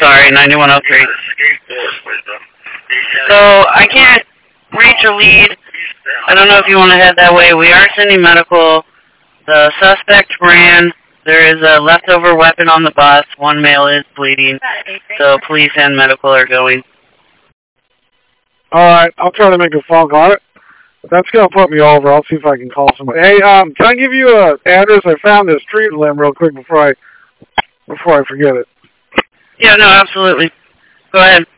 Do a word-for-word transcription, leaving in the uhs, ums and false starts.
sorry, ninety-one oh three. So, I can't reach a lead. I don't know if you want to head that way. We are sending medical. The suspect ran. There is a leftover weapon on the bus. One male is bleeding. So, police and medical are going. Alright, I'll try to make a phone call on it. That's going to put me over. I'll see if I can call somebody. Hey, um, can I give you an address? I found this street limb real quick before I, before I forget it. Yeah, no, absolutely. Go ahead.